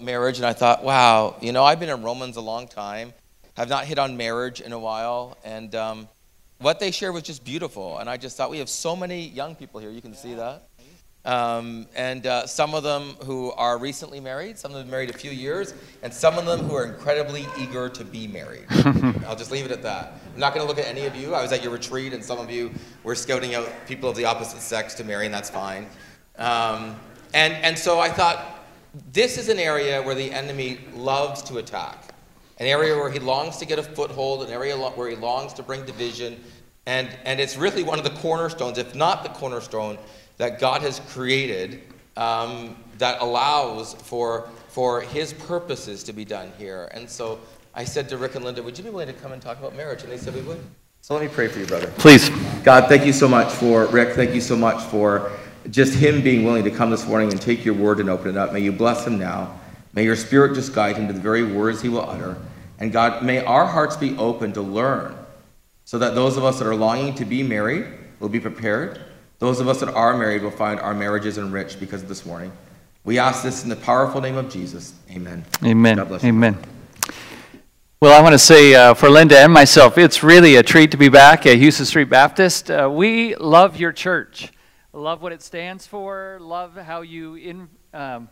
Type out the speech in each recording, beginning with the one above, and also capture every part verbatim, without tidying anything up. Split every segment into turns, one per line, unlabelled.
marriage, and I thought, wow, you know, I've been in Romans a long time, have not hit on marriage in a while, and um, what they shared was just beautiful. And I just thought, we have so many young people here, you can see that. Um, and uh, some of them who are recently married, some of them married a few years, and some of them who are incredibly eager to be married. I'll just leave it at that. I'm not going to look at any of you. I was at your retreat, and some of you were scouting out people of the opposite sex to marry, and that's fine. Um, and, and so I thought, this is an area where the enemy loves to attack, an area where he longs to get a foothold, an area where he longs to bring division, and, and it's really one of the cornerstones, if not the cornerstone, that God has created um, that allows for, for his purposes to be done here. And so I said to Rick and Linda, would you be willing to come and talk about marriage? And they said we would. So let me pray for you, brother.
Please.
God, thank you so much for Rick. Thank you so much for just him being willing to come this morning and take your word and open it up. May you bless him now. May your spirit just guide him to the very words he will utter. And God, may our hearts be open to learn so that those of us that are longing to be married will be prepared. Those of us that are married will find our marriages enriched because of this morning. We ask this in the powerful name of Jesus. Amen.
Amen.
God bless you.
Amen. Well, I want to say uh, for Linda and myself, it's really a treat to be back at Houston Street Baptist. Uh, we love your church. Love what it stands for. Love how you in, um,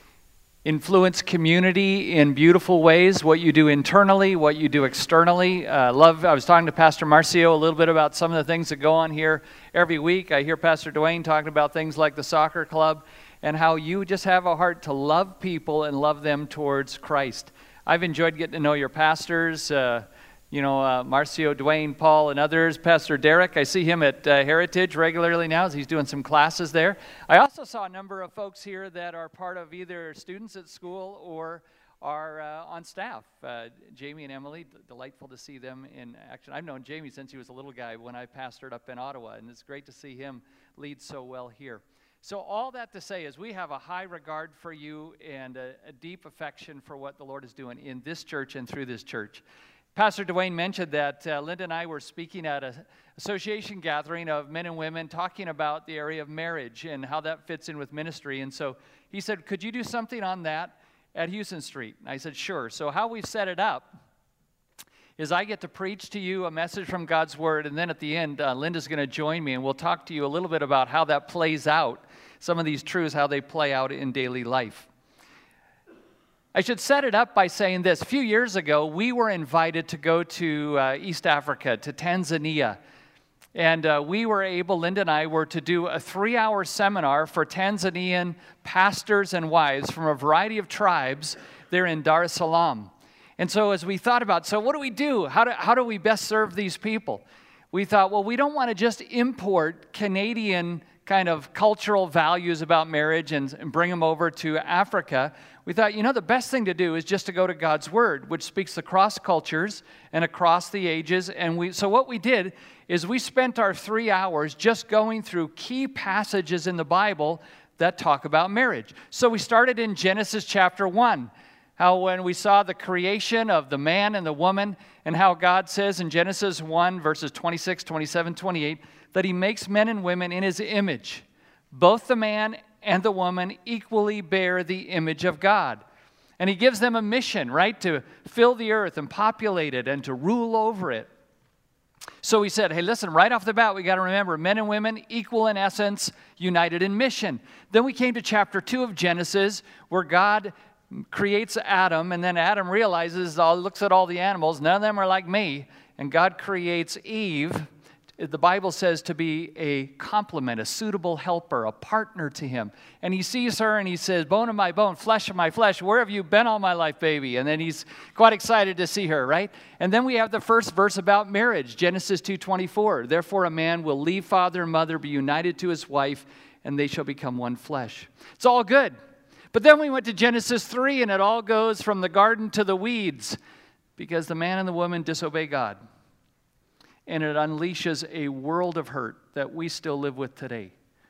influence community in beautiful ways, what you do internally, what you do externally. Uh, love, I was talking to Pastor Marcio a little bit about some of the things that go on here every week. I hear Pastor Dwayne talking about things like the soccer club and how you just have a heart to love people and love them towards Christ. I've enjoyed getting to know your pastors, uh, you know, uh, Marcio, Dwayne, Paul, and others. Pastor Derek, I see him at uh, Heritage regularly now as he's doing some classes there. I also saw a number of folks here that are part of either students at school or are uh, on staff. Uh, Jamie and Emily, d- delightful to see them in action. I've known Jamie since he was a little guy when I pastored up in Ottawa, and it's great to see him lead so well here. So all that to say is we have a high regard for you and a, a deep affection for what the Lord is doing in this church and through this church. Pastor Dwayne mentioned that uh, Linda and I were speaking at an association gathering of men and women talking about the area of marriage and how that fits in with ministry. And so he said, could you do something on that at Houston Street? And I said, sure. So how we've set it up is I get to preach to you a message from God's Word, and then at the end, uh, Linda's going to join me, and we'll talk to you a little bit about how that plays out, some of these truths, how they play out in daily life. I should set it up by saying this. A few years ago, we were invited to go to uh, East Africa, to Tanzania. And uh, we were able, Linda and I, were to do a three-hour seminar for Tanzanian pastors and wives from a variety of tribes there in Dar es Salaam. And so as we thought about, so what do we do? How do, how do we best serve these people? We thought, well, we don't want to just import Canadian kind of cultural values about marriage and, and bring them over to Africa. We thought, you know, the best thing to do is just to go to God's Word, which speaks across cultures and across the ages. And we, so what we did is we spent our three hours just going through key passages in the Bible that talk about marriage. So we started in Genesis chapter one, how when we saw the creation of the man and the woman, and how God says in Genesis one, verses twenty-six, twenty-seven, twenty-eight, that he makes men and women in his image. Both the man and the woman equally bear the image of God. And he gives them a mission, right, to fill the earth and populate it and to rule over it. So he said, hey, listen, right off the bat, we got to remember, men and women equal in essence, united in mission. Then we came to chapter two of Genesis, where God creates Adam, and then Adam realizes, uh, looks at all the animals, none of them are like me, and God creates Eve. The Bible says to be a complement, a suitable helper, a partner to him. And he sees her and he says, bone of my bone, flesh of my flesh, where have you been all my life, baby? And then he's quite excited to see her, right? And then we have the first verse about marriage, Genesis two twenty-four. Therefore a man will leave father and mother, be united to his wife, and they shall become one flesh. It's all good. But then we went to Genesis three, and it all goes from the garden to the weeds, because the man and the woman disobey God. And it unleashes a world of hurt that we still live with today.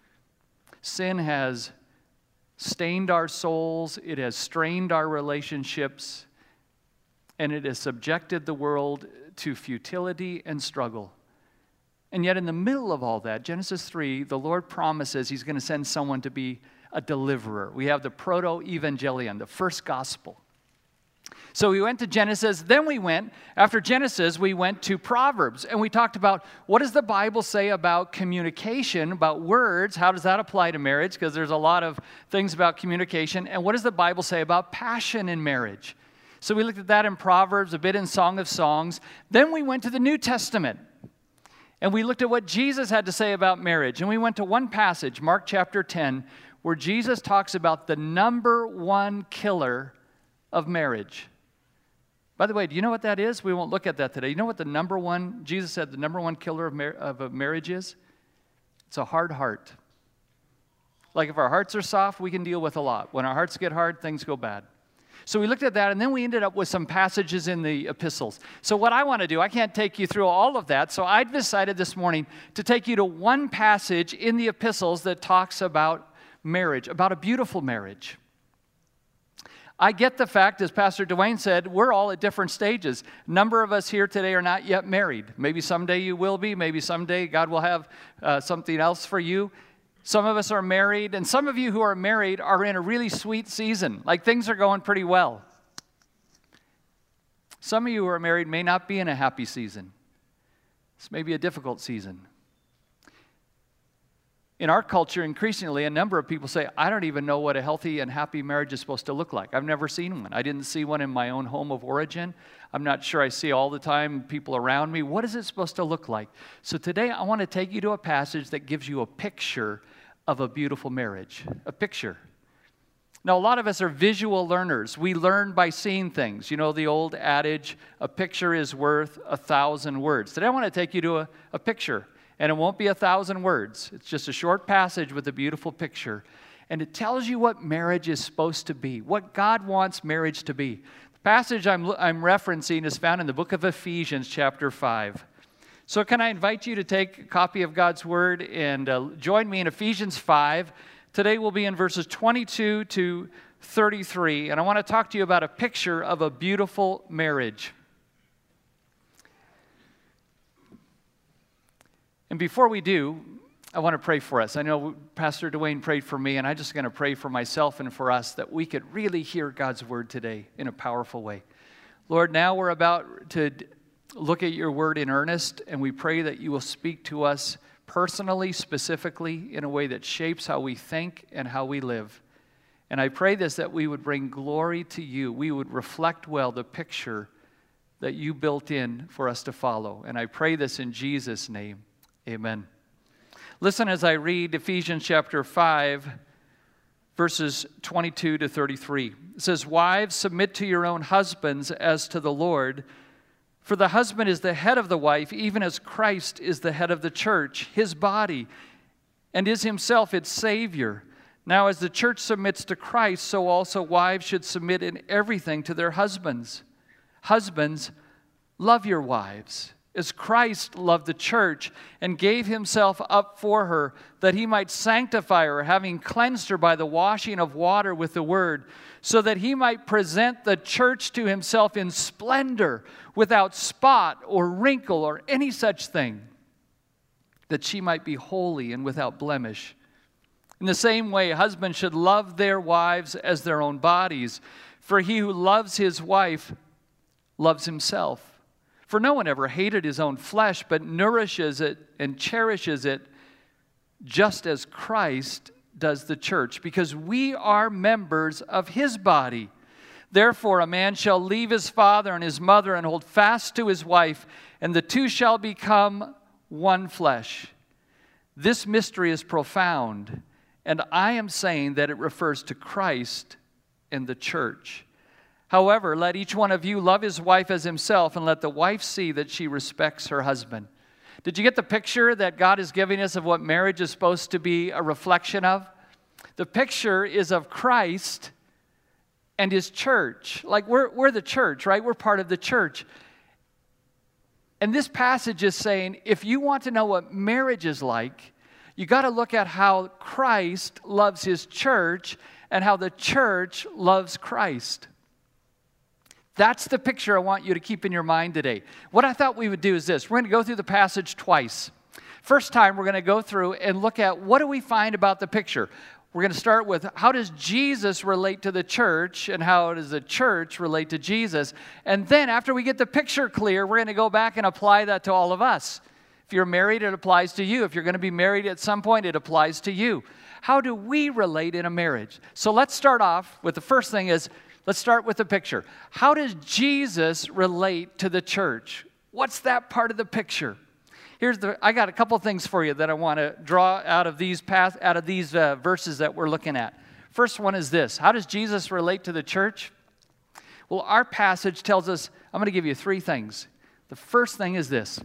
Sin has stained our souls, it has strained our relationships, and it has subjected the world to futility and struggle. And yet in the middle of all that, Genesis three, the Lord promises he's going to send someone to be a deliverer. We have the proto-evangelion, the first gospel. So we went to Genesis, then we went, after Genesis, we went to Proverbs, and we talked about what does the Bible say about communication, about words, how does that apply to marriage, because there's a lot of things about communication, and what does the Bible say about passion in marriage? So we looked at that in Proverbs, a bit in Song of Songs. Then we went to the New Testament, and we looked at what Jesus had to say about marriage, and we went to one passage, Mark chapter ten, where Jesus talks about the number one killer of marriage. By the way, do you know what that is? We won't look at that today. You know what the number one, Jesus said the number one killer of, mar- of a marriage is? It's a hard heart. Like if our hearts are soft, we can deal with a lot. When our hearts get hard, things go bad. So we looked at that, and then we ended up with some passages in the epistles. So what I want to do, I can't take you through all of that, so I decided this morning to take you to one passage in the epistles that talks about marriage, about a beautiful marriage. I get the fact, as Pastor Dwayne said, we're all at different stages. A number of us here today are not yet married. Maybe someday you will be. Maybe someday God will have uh, something else for you. Some of us are married, and some of you who are married are in a really sweet season. Like things are going pretty well. Some of you who are married may not be in a happy season. This may be a difficult season. In our culture, increasingly, a number of people say, I don't even know what a healthy and happy marriage is supposed to look like. I've never seen one. I didn't see one in my own home of origin. I'm not sure I see all the time people around me. What is it supposed to look like? So today, I want to take you to a passage that gives you a picture of a beautiful marriage. A picture. Now, a lot of us are visual learners. We learn by seeing things. You know the old adage, a picture is worth a thousand words. Today, I want to take you to a, a picture. And it won't be a thousand words. It's just a short passage with a beautiful picture. And it tells you what marriage is supposed to be, what God wants marriage to be. The passage I'm, I'm referencing is found in the book of Ephesians, chapter five. So can I invite you to take a copy of God's Word and uh, join me in Ephesians five. Today we'll be in verses twenty-two to thirty-three. And I want to talk to you about a picture of a beautiful marriage. And before we do, I want to pray for us. I know Pastor Dwayne prayed for me, and I'm just going to pray for myself and for us that we could really hear God's word today in a powerful way. Lord, now we're about to look at your word in earnest, and we pray that you will speak to us personally, specifically, in a way that shapes how we think and how we live. And I pray this, that we would bring glory to you. We would reflect well the picture that you built in for us to follow. And I pray this in Jesus' name. Amen. Listen as I read Ephesians chapter five, verses twenty-two to thirty-three. It says, Wives, submit to your own husbands as to the Lord. For the husband is the head of the wife, even as Christ is the head of the church, his body, and is himself its Savior. Now as the church submits to Christ, so also wives should submit in everything to their husbands. Husbands, love your wives, as Christ loved the church and gave himself up for her, that he might sanctify her, having cleansed her by the washing of water with the word, so that he might present the church to himself in splendor, without spot or wrinkle or any such thing, that she might be holy and without blemish. In the same way, husbands should love their wives as their own bodies, for he who loves his wife loves himself. For no one ever hated his own flesh, but nourishes it and cherishes it, just as Christ does the church, because we are members of his body. Therefore, a man shall leave his father and his mother and hold fast to his wife, and the two shall become one flesh. This mystery is profound, and I am saying that it refers to Christ and the church. However, let each one of you love his wife as himself, and let the wife see that she respects her husband. Did you get the picture that God is giving us of what marriage is supposed to be a reflection of? The picture is of Christ and his church. Like we're, we're the church, right? We're part of the church. And this passage is saying, if you want to know what marriage is like, you got to look at how Christ loves his church and how the church loves Christ. That's the picture I want you to keep in your mind today. What I thought we would do is this. We're going to go through the passage twice. First time, we're going to go through and look at what do we find about the picture. We're going to start with how does Jesus relate to the church and how does the church relate to Jesus? And then after we get the picture clear, we're going to go back and apply that to all of us. If you're married, it applies to you. If you're going to be married at some point, it applies to you. How do we relate in a marriage? So let's start off with the first thing is, let's start with the picture. How does Jesus relate to the church? What's that part of the picture? Here's the, I got a couple things for you that I want to draw out of these path, out of these uh, verses that we're looking at. First one is this. How does Jesus relate to the church? Well, our passage tells us, I'm going to give you three things. The first thing is this.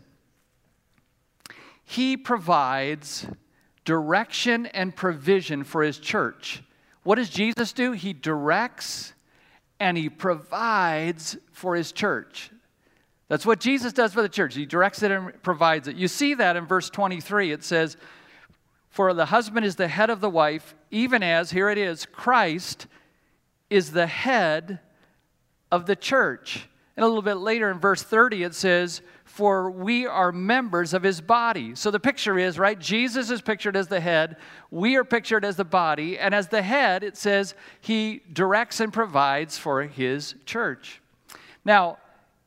He provides direction and provision for his church. What does Jesus do? He directs and he provides for his church. That's what Jesus does for the church. He directs it and provides it. You see that in verse twenty-three. It says, for the husband is the head of the wife, even as, here it is, Christ is the head of the church. And a little bit later in verse thirty, it says, for we are members of his body. So the picture is, right, Jesus is pictured as the head. We are pictured as the body. And as the head, it says he directs and provides for his church. Now,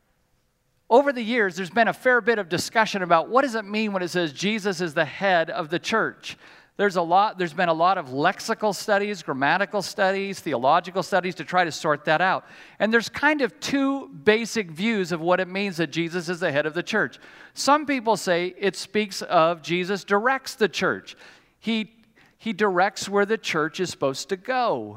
over the years, there's been a fair bit of discussion about what does it mean when it says Jesus is the head of the church. There's a lot, there's been a lot of lexical studies, grammatical studies, theological studies to try to sort that out. And there's kind of two basic views of what it means that Jesus is the head of the church. Some people say it speaks of Jesus directs the church. He, he directs where the church is supposed to go.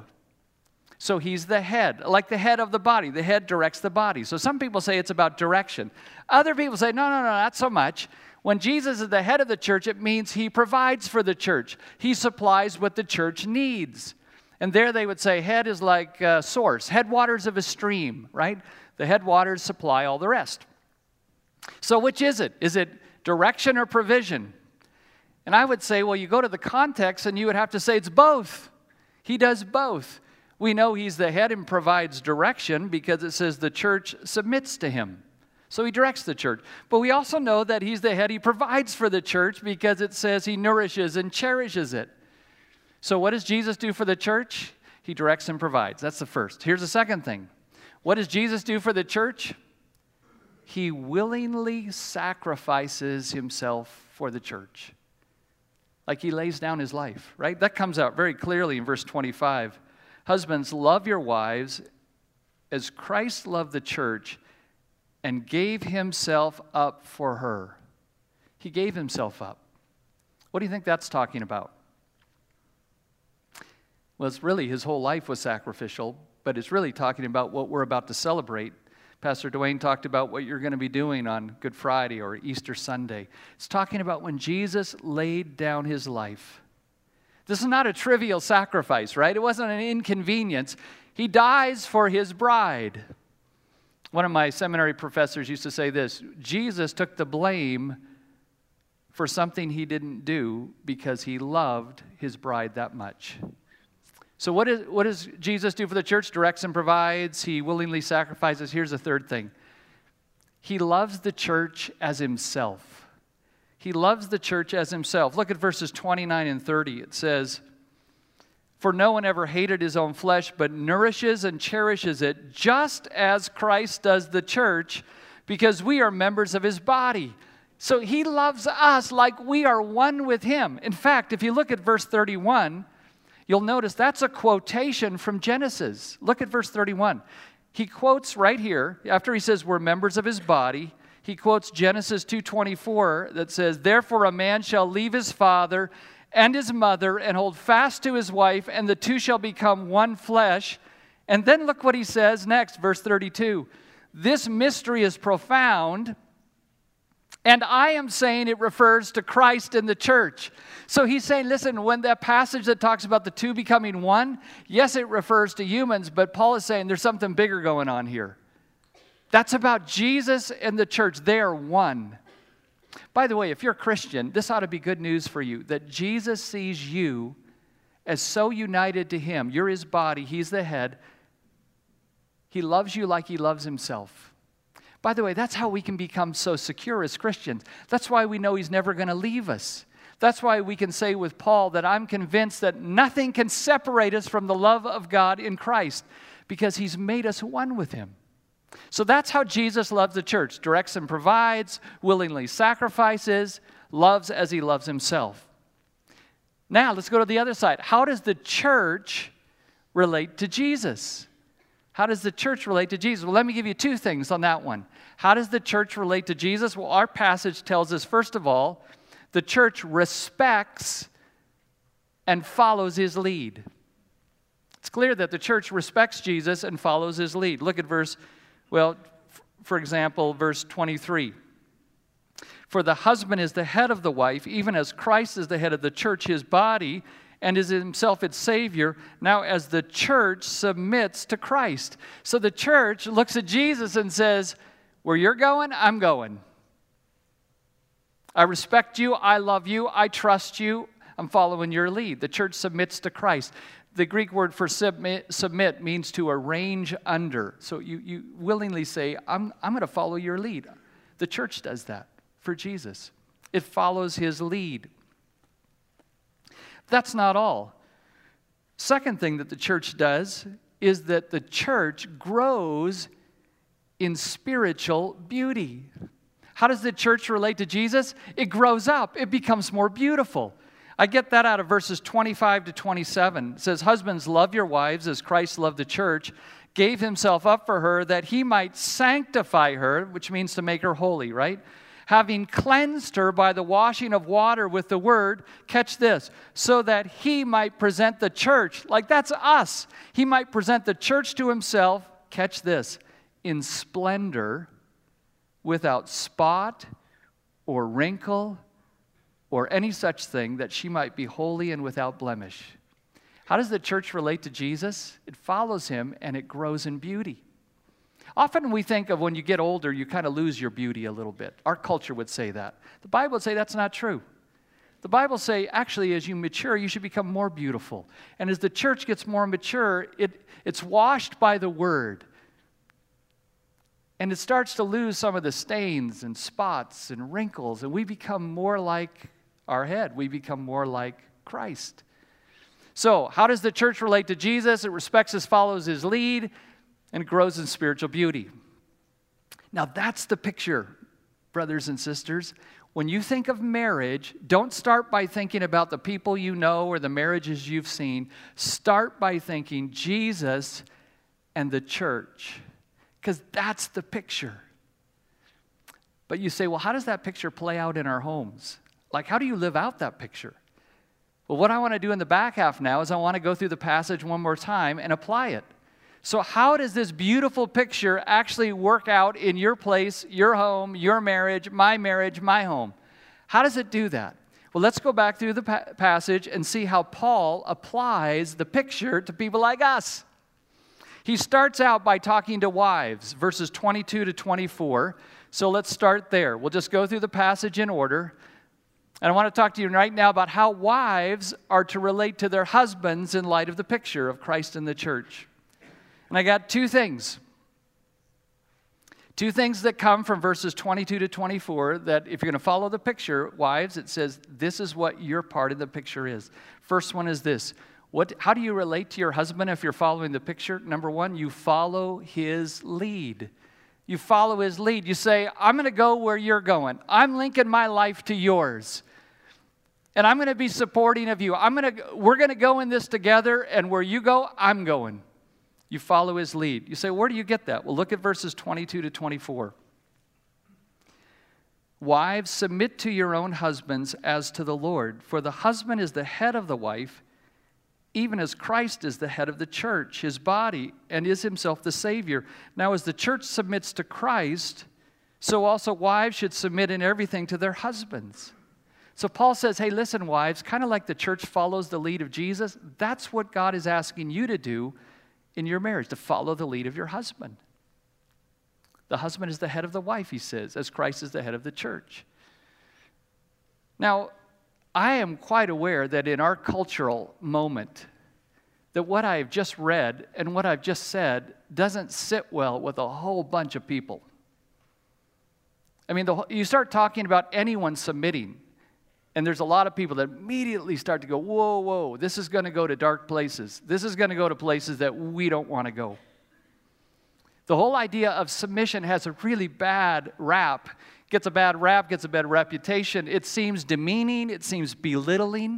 So he's the head, like the head of the body. The head directs the body. So some people say it's about direction. Other people say, no, no, no, not so much. When Jesus is the head of the church, it means he provides for the church. He supplies what the church needs. And there they would say head is like a source, headwaters of a stream, right? The headwaters supply all the rest. So which is it? Is it direction or provision? And I would say, well, you go to the context and you would have to say it's both. He does both. We know he's the head and provides direction because it says the church submits to him. So he directs the church. But we also know that he's the head. He provides for the church because it says he nourishes and cherishes it. So what does Jesus do for the church? He directs and provides. That's the first. Here's the second thing. What does Jesus do for the church? He willingly sacrifices himself for the church. Like he lays down his life, right? That comes out very clearly in verse twenty-five. Husbands, love your wives as Christ loved the church and gave himself up for her. He gave himself up. What do you think that's talking about? Well, it's really his whole life was sacrificial, but it's really talking about what we're about to celebrate. Pastor Dwayne talked about what you're going to be doing on Good Friday or Easter Sunday. It's talking about when Jesus laid down his life. This is not a trivial sacrifice, right? It wasn't an inconvenience. He dies for his bride. One of my seminary professors used to say this, Jesus took the blame for something he didn't do because he loved his bride that much. So what, is, what does Jesus do for the church? Directs and provides. He willingly sacrifices. Here's the third thing. He loves the church as himself. He loves the church as himself. Look at verses twenty-nine and thirty. It says, for no one ever hated his own flesh, but nourishes and cherishes it, just as Christ does the church, because we are members of his body. So he loves us like we are one with him. In fact, if you look at verse thirty-one, you'll notice that's a quotation from Genesis. Look at verse thirty-one. He quotes right here, after he says we're members of his body, he quotes Genesis two twenty-four that says, therefore a man shall leave his father and his mother and hold fast to his wife, and the two shall become one flesh. And then look what he says next, verse thirty-two. This mystery is profound, and I am saying it refers to Christ and the church. So he's saying, listen, when that passage that talks about the two becoming one, yes, it refers to humans, but Paul is saying there's something bigger going on here. That's about Jesus and the church. They are one. By the way, if you're a Christian, this ought to be good news for you, that Jesus sees you as so united to him. You're his body. He's the head. He loves you like he loves himself. By the way, that's how we can become so secure as Christians. That's why we know he's never going to leave us. That's why we can say with Paul that I'm convinced that nothing can separate us from the love of God in Christ, because he's made us one with him. So that's how Jesus loves the church. Directs and provides, willingly sacrifices, loves as he loves himself. Now, let's go to the other side. How does the church relate to Jesus? How does the church relate to Jesus? Well, let me give you two things on that one. How does the church relate to Jesus? Well, our passage tells us, first of all, the church respects and follows his lead. It's clear that the church respects Jesus and follows his lead. Look at verse, well, for example, verse twenty-three. For the husband is the head of the wife, even as Christ is the head of the church, his body, and is himself its Savior. Now as the church submits to Christ. So the church looks at Jesus and says, where you're going, I'm going. I respect you, I love you, I trust you, I'm following your lead. The church submits to Christ. The Greek word for submit, submit means to arrange under. So you, you willingly say, I'm, I'm going to follow your lead. The church does that for Jesus. It follows his lead. That's not all. Second thing that the church does is that the church grows in spiritual beauty. How does the church relate to Jesus? It grows up. It becomes more beautiful. I get that out of verses twenty-five to twenty-seven. It says, husbands, love your wives as Christ loved the church, gave himself up for her that he might sanctify her, which means to make her holy, right? Having cleansed her by the washing of water with the word, catch this, so that he might present the church, like that's us. He might present the church to himself, catch this, in splendor, without spot or wrinkle or any such thing, that she might be holy and without blemish. How does the church relate to Jesus? It follows him and it grows in beauty. Often we think of when you get older, you kind of lose your beauty a little bit. Our culture would say that. The Bible would say that's not true. The Bible say, actually, as you mature, you should become more beautiful. And as the church gets more mature, it, it's washed by the word. And it starts to lose some of the stains and spots and wrinkles, and we become more like our head. We become more like Christ. So, how does the church relate to Jesus? It respects us, follows his lead, and it grows in spiritual beauty. Now, that's the picture, brothers and sisters. When you think of marriage, don't start by thinking about the people you know or the marriages you've seen. Start by thinking Jesus and the church, because that's the picture. But you say, well, how does that picture play out in our homes? Like, how do you live out that picture? Well, what I want to do in the back half now is I want to go through the passage one more time and apply it. So how does this beautiful picture actually work out in your place, your home, your marriage, my marriage, my home? How does it do that? Well, let's go back through the pa- passage and see how Paul applies the picture to people like us. He starts out by talking to wives, verses twenty-two to twenty-four. So let's start there. We'll just go through the passage in order. And I want to talk to you right now about how wives are to relate to their husbands in light of the picture of Christ in the church. And I got two things. Two things that come from verses twenty-two to twenty-four that if you're going to follow the picture, wives, it says this is what your part of the picture is. First one is this. What, how do you relate to your husband if you're following the picture? Number one, you follow his lead. You follow his lead. You say, I'm going to go where you're going. I'm linking my life to yours. And I'm going to be supporting of you. I'm going to, we're going to go in this together, and where you go, I'm going. You follow his lead. You say, where do you get that? Well, look at verses twenty-two to twenty-four. Wives, submit to your own husbands as to the Lord, for the husband is the head of the wife, even as Christ is the head of the church, his body, and is himself the Savior. Now, as the church submits to Christ, so also wives should submit in everything to their husbands. So Paul says, hey, listen, wives, kind of like the church follows the lead of Jesus, that's what God is asking you to do in your marriage, to follow the lead of your husband. The husband is the head of the wife, he says, as Christ is the head of the church. Now, I am quite aware that in our cultural moment, that what I've just read and what I've just said doesn't sit well with a whole bunch of people. I mean, the, you start talking about anyone submitting, And there's a lot of people that immediately start to go, whoa, whoa, this is going to go to dark places. This is going to go to places that we don't want to go. The whole idea of submission has a really bad rap. Gets a bad rap, gets a bad reputation. It seems demeaning. It seems belittling.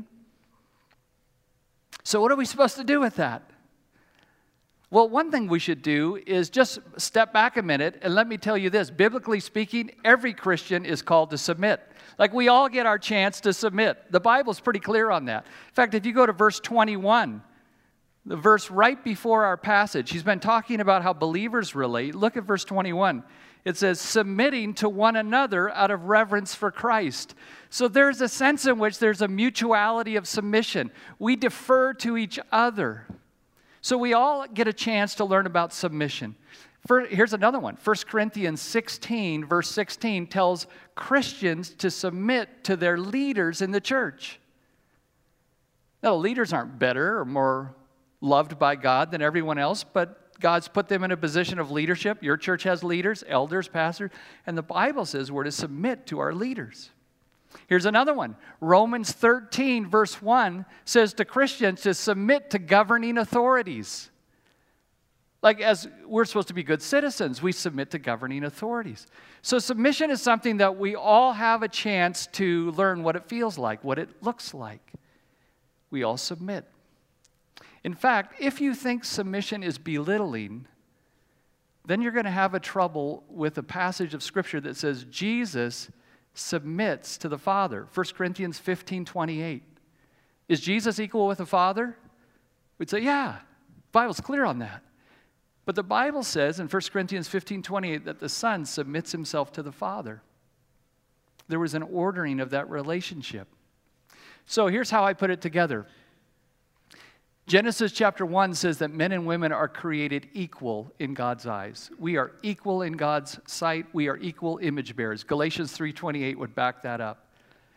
So what are we supposed to do with that? Well, one thing we should do is just step back a minute and let me tell you this. Biblically speaking, every Christian is called to submit. Like, we all get our chance to submit. The Bible's pretty clear on that. In fact, if you go to verse twenty-one, the verse right before our passage, he's been talking about how believers relate. Look at verse twenty-one. It says, submitting to one another out of reverence for Christ. So there's a sense in which there's a mutuality of submission. We defer to each other. So we all get a chance to learn about submission. For, here's another one. First Corinthians sixteen, verse sixteen, tells Christians to submit to their leaders in the church. Now, the leaders aren't better or more loved by God than everyone else, but God's put them in a position of leadership. Your church has leaders, elders, pastors, and the Bible says we're to submit to our leaders. Here's another one. Romans thirteen, verse one, says to Christians to submit to governing authorities. Like, as we're supposed to be good citizens, we submit to governing authorities. So submission is something that we all have a chance to learn what it feels like, what it looks like. We all submit. In fact, if you think submission is belittling, then you're going to have a trouble with a passage of Scripture that says Jesus submits to the Father. First Corinthians fifteen twenty-eight. Is Jesus equal with the Father? We'd say, yeah. The Bible's clear on that. But the Bible says in First Corinthians fifteen twenty-eight that the Son submits himself to the Father. There was an ordering of that relationship. So here's how I put it together. Genesis chapter one says that men and women are created equal in God's eyes. We are equal in God's sight. We are equal image bearers. Galatians three twenty-eight would back that up.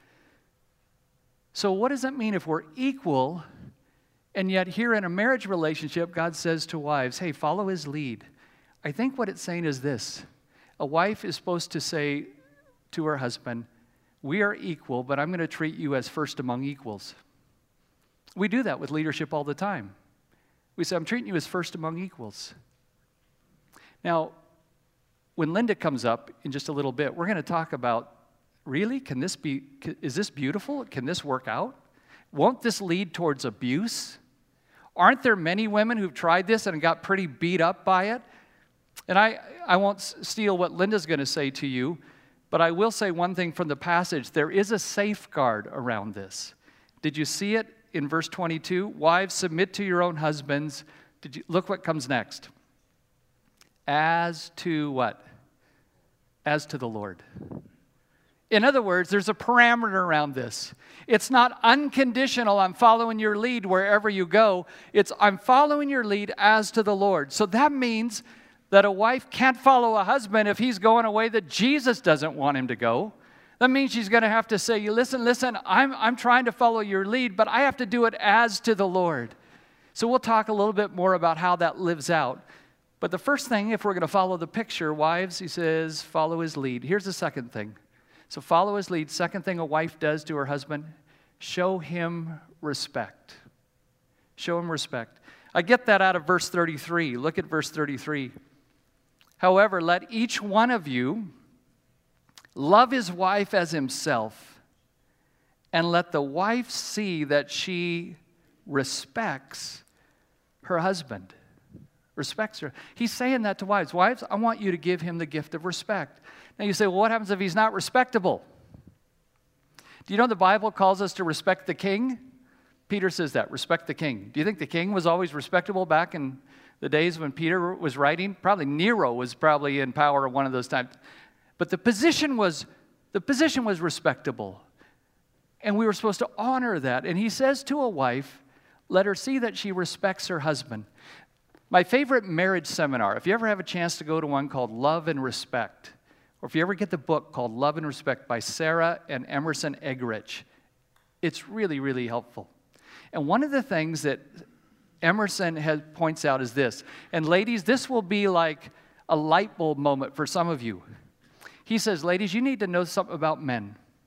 So what does that mean if we're equal, and yet here in a marriage relationship, God says to wives, hey, follow his lead? I think what it's saying is this. A wife is supposed to say to her husband, we are equal, but I'm going to treat you as first among equals. We do that with leadership all the time. We say, I'm treating you as first among equals. Now, when Linda comes up in just a little bit, we're going to talk about, really, can this be, is this beautiful? Can this work out? Won't this lead towards abuse? Aren't there many women who've tried this and got pretty beat up by it? And I, I won't steal what Linda's going to say to you, but I will say one thing from the passage. There is a safeguard around this. Did you see it? In verse twenty-two, wives, submit to your own husbands. Did you look what comes next? As to what? As to the Lord. In other words, there's a parameter around this. It's not unconditional, I'm following your lead wherever you go. It's I'm following your lead as to the Lord. So that means that a wife can't follow a husband if he's going a way that Jesus doesn't want him to go. That means she's going to have to say, listen, listen, I'm, I'm trying to follow your lead, but I have to do it as to the Lord. So we'll talk a little bit more about how that lives out. But the first thing, if we're going to follow the picture, wives, he says, follow his lead. Here's the second thing. So follow his lead. Second thing a wife does to her husband, show him respect. Show him respect. I get that out of verse thirty-three. Look at verse thirty-three. However, let each one of you love his wife as himself, and let the wife see that she respects her husband. Respects her. He's saying that to wives. Wives, I want you to give him the gift of respect. Now you say, well, what happens if he's not respectable? Do you know the Bible calls us to respect the king? Peter says that, respect the king. Do you think the king was always respectable back in the days when Peter was writing? Probably Nero was probably in power at one of those times. But the position was, the position was respectable. And we were supposed to honor that. And he says to a wife, let her see that she respects her husband. My favorite marriage seminar, if you ever have a chance to go to one called Love and Respect, or if you ever get the book called Love and Respect by Sarah and Emerson Eggerichs, it's really, really helpful. And one of the things that Emerson has, points out is this, and ladies, this will be like a light bulb moment for some of you. He says, ladies, you need to know something about men.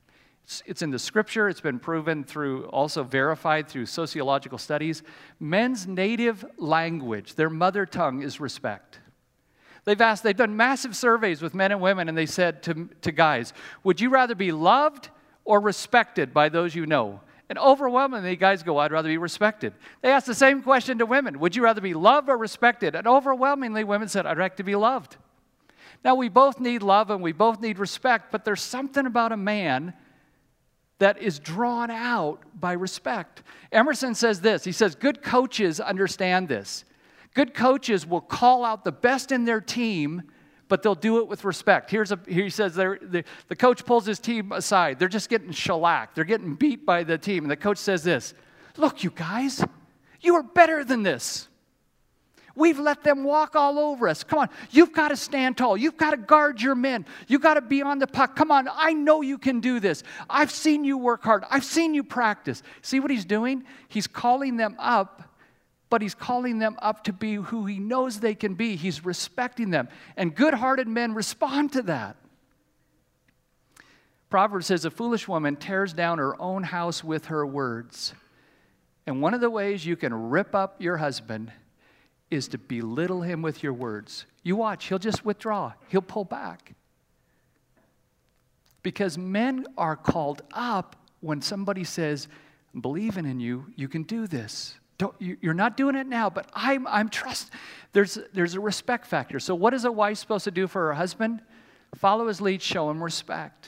It's, it's in the scripture. It's been proven through, also verified through sociological studies. Men's native language, their mother tongue, is respect. They've asked, they've done massive surveys with men and women, and they said to, to guys, would you rather be loved or respected by those you know? And overwhelmingly, guys go, I'd rather be respected. They asked the same question to women. Would you rather be loved or respected? And overwhelmingly, women said, I'd like to be loved. Now, we both need love and we both need respect, but there's something about a man that is drawn out by respect. Emerson says this. He says, good coaches understand this. Good coaches will call out the best in their team, but they'll do it with respect. Here's a, here he says the, the coach pulls his team aside. They're just getting shellacked. They're getting beat by the team. And the coach says this, look, you guys, you are better than this. We've let them walk all over us. Come on, you've got to stand tall. You've got to guard your men. You've got to be on the puck. Come on, I know you can do this. I've seen you work hard. I've seen you practice. See what he's doing? He's calling them up, but he's calling them up to be who he knows they can be. He's respecting them. And good-hearted men respond to that. Proverbs says, a foolish woman tears down her own house with her words. And one of the ways you can rip up your husband is to belittle him with your words. You watch, he'll just withdraw. He'll pull back. Because men are called up when somebody says, I'm believing in you, you can do this. Don't, you, you're not doing it now, but I'm, I'm trust. There's, there's a respect factor. So what is a wife supposed to do for her husband? Follow his lead, show him respect.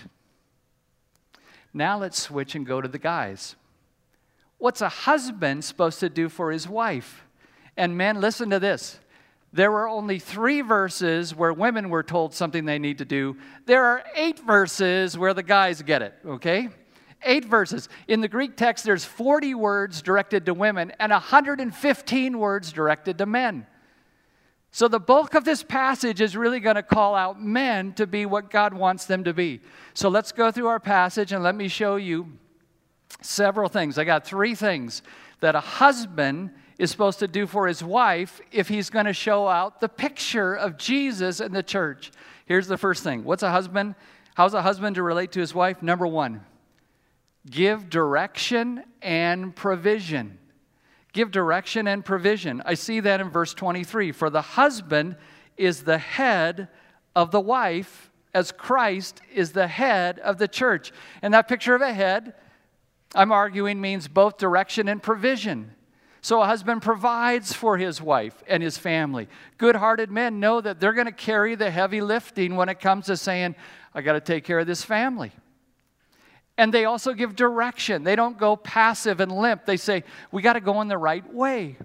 Now let's switch and go to the guys. What's a husband supposed to do for his wife? And men, listen to this. There were only three verses where women were told something they need to do. There are eight verses where the guys get it, okay? Eight verses. In the Greek text, there's forty words directed to women and one hundred fifteen words directed to men. So the bulk of this passage is really going to call out men to be what God wants them to be. So let's go through our passage and let me show you several things. I got three things that a husband is supposed to do for his wife if he's going to show out the picture of Jesus in the church. Here's the first thing. What's a husband? How's a husband to relate to his wife? Number one, give direction and provision. Give direction and provision. I see that in verse twenty-three. For the husband is the head of the wife, as Christ is the head of the church. And that picture of a head, I'm arguing, means both direction and provision. So a husband provides for his wife and his family. Good-hearted men know that they're going to carry the heavy lifting when it comes to saying, I got to take care of this family. And they also give direction. They don't go passive and limp. They say, we got to go in the right way.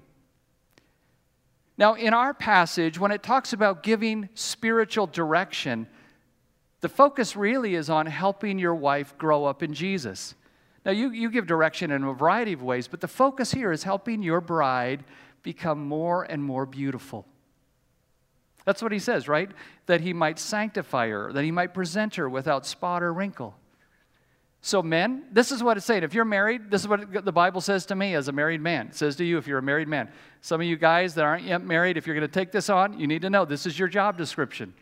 Now, in our passage, when it talks about giving spiritual direction, the focus really is on helping your wife grow up in Jesus. Now, you, you give direction in a variety of ways, but the focus here is helping your bride become more and more beautiful. That's what he says, right? That he might sanctify her, that he might present her without spot or wrinkle. So men, this is what it's saying. If you're married, this is what the Bible says to me as a married man. It says to you if you're a married man. Some of you guys that aren't yet married, if you're going to take this on, you need to know this is your job description.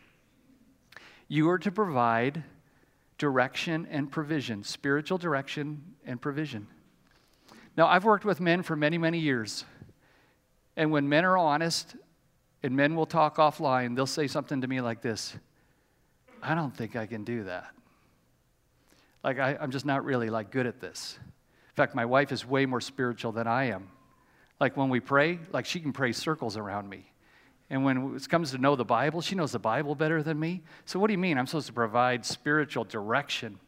You are to provide direction and provision, spiritual direction and provision. Now, I've worked with men for many, many years. And when men are honest, and men will talk offline, they'll say something to me like this: I don't think I can do that. Like, I, I'm just not really, like, good at this. In fact, my wife is way more spiritual than I am. Like, when we pray, like, she can pray circles around me. And when it comes to know the Bible, she knows the Bible better than me. So what do you mean? I'm supposed to provide spiritual direction.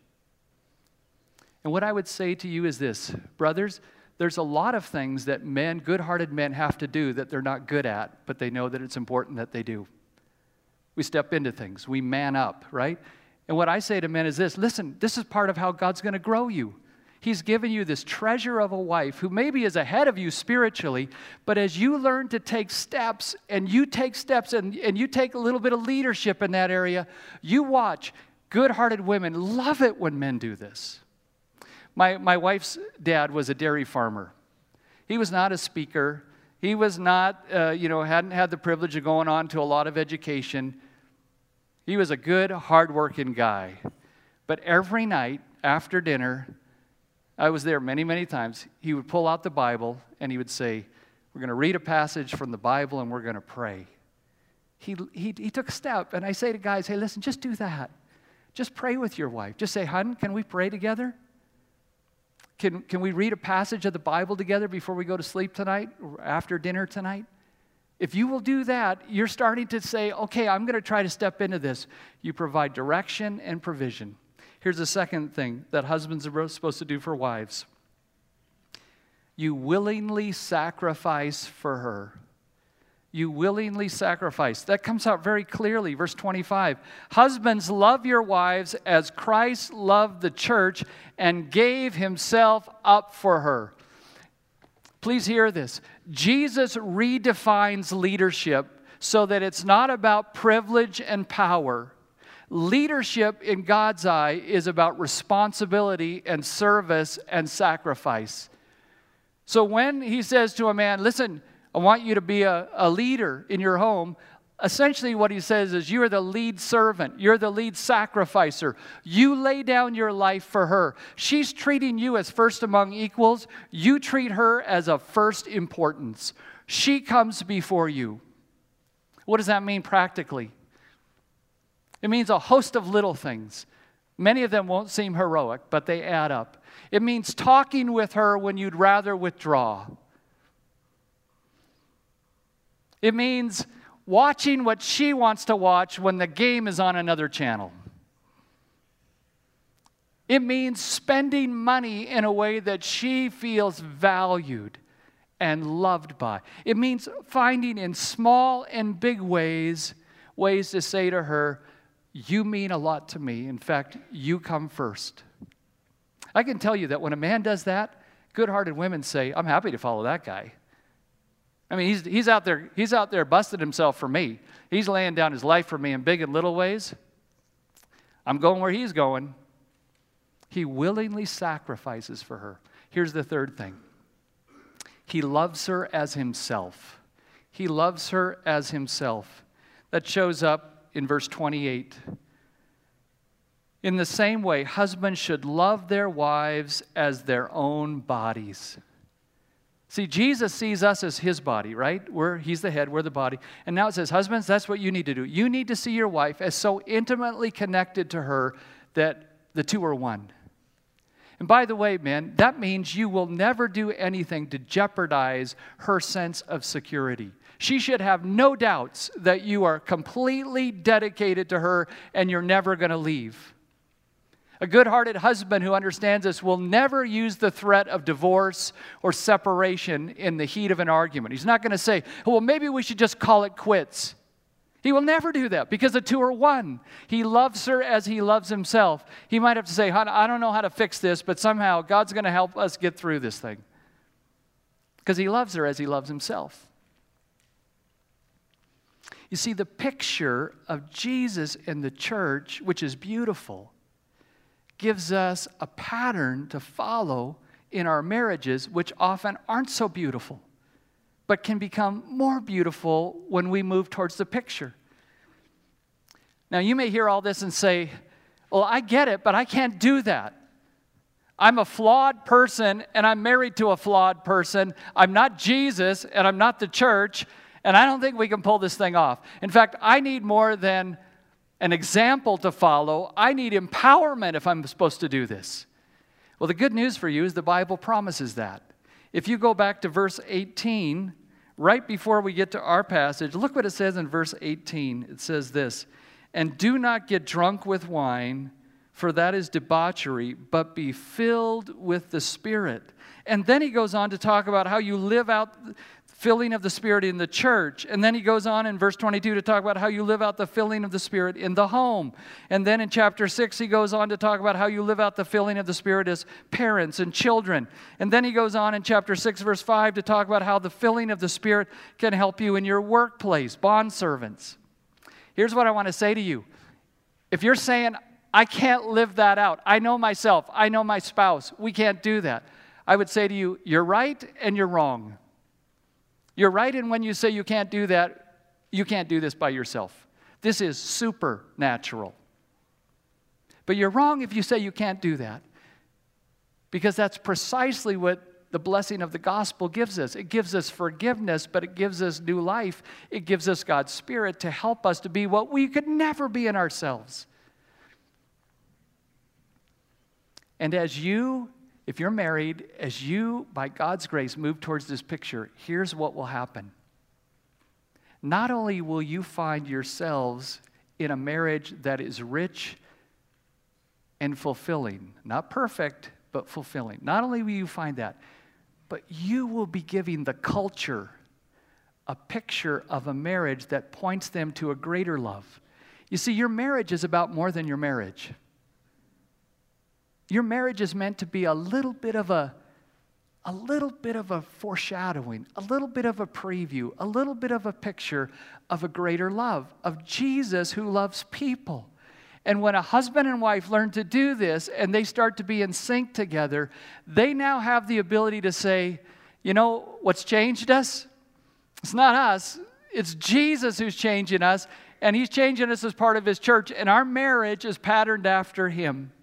And what I would say to you is this: brothers, there's a lot of things that men, good-hearted men, have to do that they're not good at, but they know that it's important that they do. We step into things. We man up, right? And what I say to men is this: listen, this is part of how God's going to grow you. He's given you this treasure of a wife who maybe is ahead of you spiritually, but as you learn to take steps, and you take steps, and, and you take a little bit of leadership in that area, you watch. Good-hearted women love it when men do this. My, my wife's dad was a dairy farmer. He was not a speaker. He was not, uh, you know, hadn't had the privilege of going on to a lot of education. He was a good, hard-working guy. But every night, after dinner, I was there many, many times, he would pull out the Bible and he would say, we're going to read a passage from the Bible and we're going to pray. He, he, he took a step, and I say to guys, hey, listen, just do that. Just pray with your wife. Just say, hon, can we pray together? Can, can we read a passage of the Bible together before we go to sleep tonight or after dinner tonight? If you will do that, you're starting to say, okay, I'm going to try to step into this. You provide direction and provision. Here's the second thing that husbands are supposed to do for wives. You willingly sacrifice for her. You willingly sacrifice. That comes out very clearly, verse twenty-five. Husbands, love your wives as Christ loved the church and gave himself up for her. Please hear this. Jesus redefines leadership so that it's not about privilege and power. Leadership in God's eye is about responsibility and service and sacrifice. So when he says to a man, listen, I want you to be a, a leader in your home, essentially what he says is you're the lead servant. You're the lead sacrificer. You lay down your life for her. She's treating you as first among equals. You treat her as of first importance. She comes before you. What does that mean practically? It means a host of little things. Many of them won't seem heroic, but they add up. It means talking with her when you'd rather withdraw. It means watching what she wants to watch when the game is on another channel. It means spending money in a way that she feels valued and loved by. It means finding in small and big ways, ways to say to her, you mean a lot to me. In fact, you come first. I can tell you that when a man does that, good-hearted women say, I'm happy to follow that guy. I mean, he's, he's, out there, he's out there busting himself for me. He's laying down his life for me in big and little ways. I'm going where he's going. He willingly sacrifices for her. Here's the third thing. He loves her as himself. He loves her as himself. That shows up in verse twenty-eight. In the same way, husbands should love their wives as their own bodies. See, Jesus sees us as his body, right? We're, he's the head, we're the body. And now it says, husbands, that's what you need to do. You need to see your wife as so intimately connected to her that the two are one. And by the way, man, that means you will never do anything to jeopardize her sense of security. She should have no doubts that you are completely dedicated to her and you're never going to leave. A good-hearted husband who understands this will never use the threat of divorce or separation in the heat of an argument. He's not going to say, well, maybe we should just call it quits. He will never do that because the two are one. He loves her as he loves himself. He might have to say, I don't know how to fix this, but somehow God's going to help us get through this thing. Because he loves her as he loves himself. You see, the picture of Jesus in the church, which is beautiful, gives us a pattern to follow in our marriages, which often aren't so beautiful, but can become more beautiful when we move towards the picture. Now, you may hear all this and say, well, I get it, but I can't do that. I'm a flawed person, and I'm married to a flawed person. I'm not Jesus, and I'm not the church, and I don't think we can pull this thing off. In fact, I need more than an example to follow. I need empowerment if I'm supposed to do this. Well, the good news for you is the Bible promises that. If you go back to verse eighteen, right before we get to our passage, look what it says in verse eighteen. It says this, and do not get drunk with wine, for that is debauchery, but be filled with the Spirit. And then he goes on to talk about how you live out filling of the Spirit in the church. And then he goes on in verse twenty-two to talk about how you live out the filling of the Spirit in the home. And then in chapter six, he goes on to talk about how you live out the filling of the Spirit as parents and children. And then he goes on in chapter six, verse five to talk about how the filling of the Spirit can help you in your workplace, bondservants. Here's what I want to say to you. If you're saying, I can't live that out, I know myself, I know my spouse, we can't do that, I would say to you, you're right and you're wrong. You're right in when you say you can't do that, you can't do this by yourself. This is supernatural. But you're wrong if you say you can't do that. Because that's precisely what the blessing of the gospel gives us. It gives us forgiveness, but it gives us new life. It gives us God's Spirit to help us to be what we could never be in ourselves. And as you, if you're married, as you, by God's grace, move towards this picture, here's what will happen. Not only will you find yourselves in a marriage that is rich and fulfilling, not perfect, but fulfilling. Not only will you find that, but you will be giving the culture a picture of a marriage that points them to a greater love. You see, your marriage is about more than your marriage. Your marriage is meant to be a little bit of a, a little bit of a foreshadowing, a little bit of a preview, a little bit of a picture of a greater love, of Jesus who loves people. And when a husband and wife learn to do this and they start to be in sync together, they now have the ability to say, you know, what's changed us? It's not us. It's Jesus who's changing us, and He's changing us as part of His church, and our marriage is patterned after Him.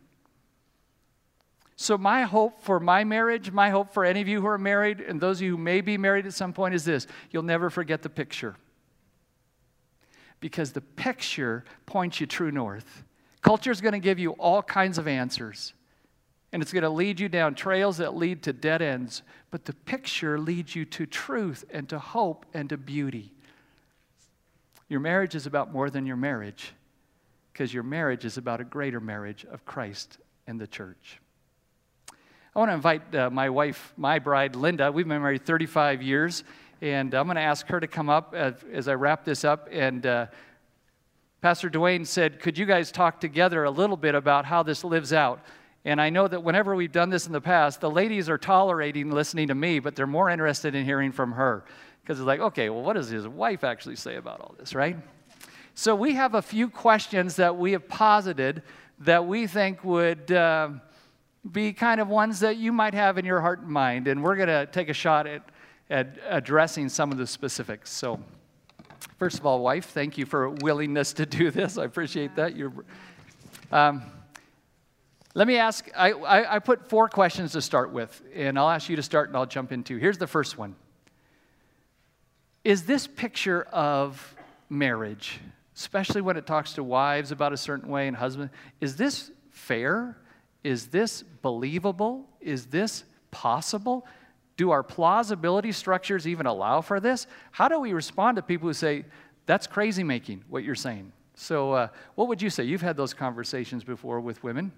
So my hope for my marriage, my hope for any of you who are married, and those of you who may be married at some point is this: you'll never forget the picture. Because the picture points you true north. Culture is going to give you all kinds of answers. And it's going to lead you down trails that lead to dead ends. But the picture leads you to truth and to hope and to beauty. Your marriage is about more than your marriage, because your marriage is about a greater marriage of Christ and the church. I want to invite uh, my wife, my bride, Linda. We've been married thirty-five years. And I'm going to ask her to come up as, as I wrap this up. And uh, Pastor Dwayne said, could you guys talk together a little bit about how this lives out? And I know that whenever we've done this in the past, the ladies are tolerating listening to me, but they're more interested in hearing from her. Because it's like, okay, well, what does his wife actually say about all this, right? So we have a few questions that we have posited that we think would uh, be kind of ones that you might have in your heart and mind. And we're going to take a shot at at addressing some of the specifics. So, first of all, wife, thank you for willingness to do this. I appreciate that. You're, um, let me ask, I, I, I put four questions to start with, and I'll ask you to start and I'll jump into. Here's the first one. Is this picture of marriage, especially when it talks to wives about a certain way and husbands, is this fair? Is this believable? Is this possible? Do our plausibility structures even allow for this? How do we respond to people who say, that's crazy making, what you're saying? So uh, what would you say? You've had those conversations before with women.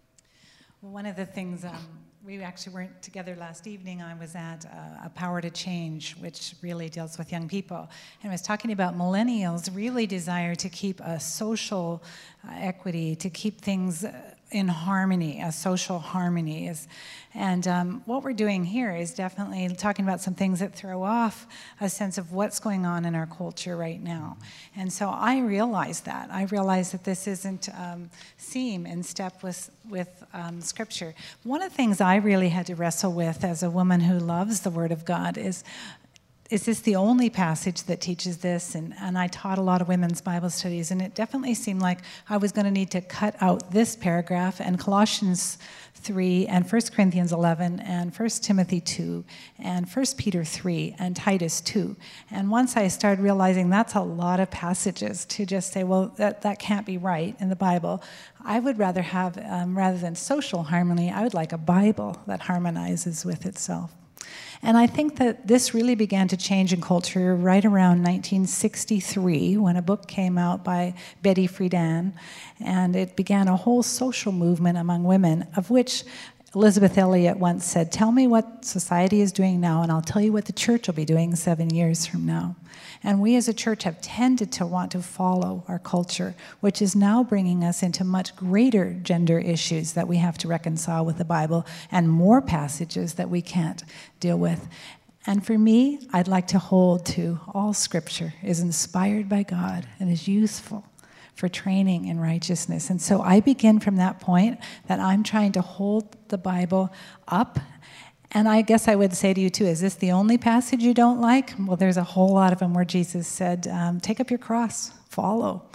Well, one of the things, um, we actually weren't together last evening. I was at uh, A Power to Change, which really deals with young people. And I was talking about millennials really desire to keep a social uh, equity, to keep things uh, in harmony, a social harmony. Is, and um, what we're doing here is definitely talking about some things that throw off a sense of what's going on in our culture right now. And so I realize that. I realize that this isn't um, seem in step with, with um, Scripture. One of the things I really had to wrestle with as a woman who loves the Word of God is, is this the only passage that teaches this? And, and I taught a lot of women's Bible studies, and it definitely seemed like I was going to need to cut out this paragraph and Colossians three and First Corinthians eleven and First Timothy two and First Peter three and Titus two. And once I started realizing that's a lot of passages to just say, well, that, that can't be right in the Bible, I would rather have, um, rather than social harmony, I would like a Bible that harmonizes with itself. And I think that this really began to change in culture right around nineteen sixty-three when a book came out by Betty Friedan, and it began a whole social movement among women, of which Elizabeth Elliot once said, tell me what society is doing now, and I'll tell you what the church will be doing seven years from now. And we as a church have tended to want to follow our culture, which is now bringing us into much greater gender issues that we have to reconcile with the Bible, and more passages that we can't deal with. And for me, I'd like to hold to all Scripture is inspired by God and is useful for training in righteousness. And so I begin from that point that I'm trying to hold the Bible up. And I guess I would say to you too, is this the only passage you don't like? Well, there's a whole lot of them where Jesus said, um, take up your cross, follow.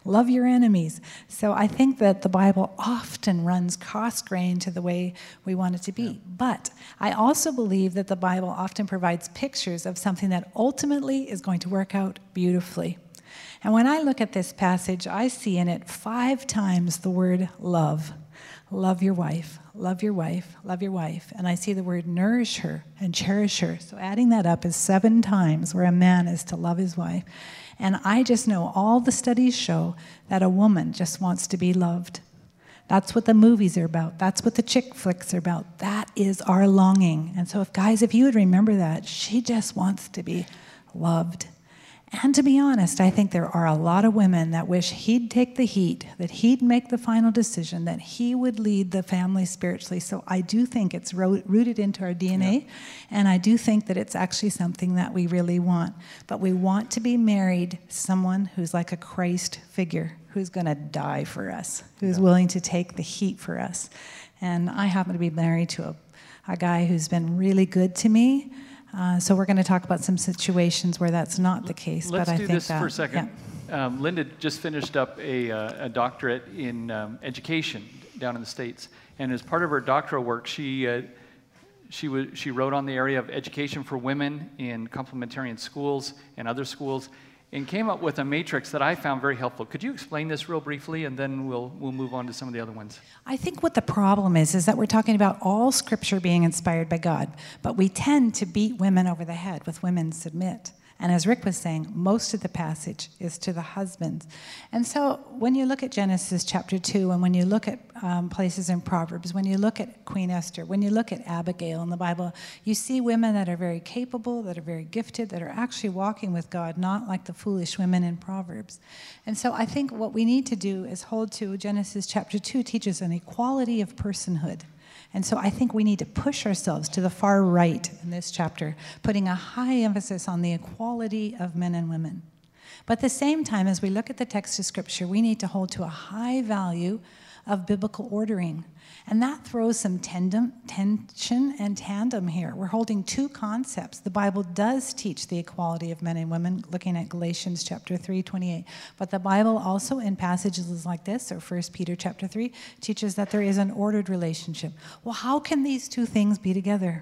Love your enemies. So I think that the Bible often runs cross-grain to the way we want it to be. Yeah. But I also believe that the Bible often provides pictures of something that ultimately is going to work out beautifully. And when I look at this passage, I see in it five times the word love. Love your wife, love your wife, love your wife. And I see the word nourish her and cherish her. So adding that up is seven times where a man is to love his wife. And I just know all the studies show that a woman just wants to be loved. That's what the movies are about. That's what the chick flicks are about. That is our longing. And so if guys, if you would remember that, she just wants to be loved. And to be honest, I think there are a lot of women that wish he'd take the heat, that he'd make the final decision, that he would lead the family spiritually. So I do think it's ro- rooted into our D N A, yeah. And I do think that it's actually something that we really want. But we want to be married to someone who's like a Christ figure, who's going to die for us, who's yeah. willing to take the heat for us. And I happen to be married to a, a guy who's been really good to me. Uh, so we're going to talk about some situations where that's not the case.
Let's
but I
do
think
this
that,
for a second.
Yeah.
Um, Linda just finished up a, uh, a doctorate in um, education down in the States, and as part of her doctoral work, she uh, she w- she wrote on the area of education for women in complementarian schools and other schools, and came up with a matrix that I found very helpful. Could you explain this real briefly, and then we'll we'll move on to some of the other ones?
I think what the problem is is that we're talking about all Scripture being inspired by God, but we tend to beat women over the head with women submit. And as Rick was saying, most of the passage is to the husbands. And so when you look at Genesis chapter two, and when you look at um, places in Proverbs, when you look at Queen Esther, when you look at Abigail in the Bible, you see women that are very capable, that are very gifted, that are actually walking with God, not like the foolish women in Proverbs. And so I think what we need to do is hold to Genesis chapter two teaches an equality of personhood. And so I think we need to push ourselves to the far right in this chapter, putting a high emphasis on the equality of men and women. But at the same time, as we look at the text of Scripture, we need to hold to a high value of biblical ordering. And that throws some tendon, tension and tandem here. We're holding two concepts. The Bible does teach the equality of men and women, looking at Galatians chapter three, twenty-eight. But the Bible also, in passages like this, or First Peter chapter three, teaches that there is an ordered relationship. Well, how can these two things be together?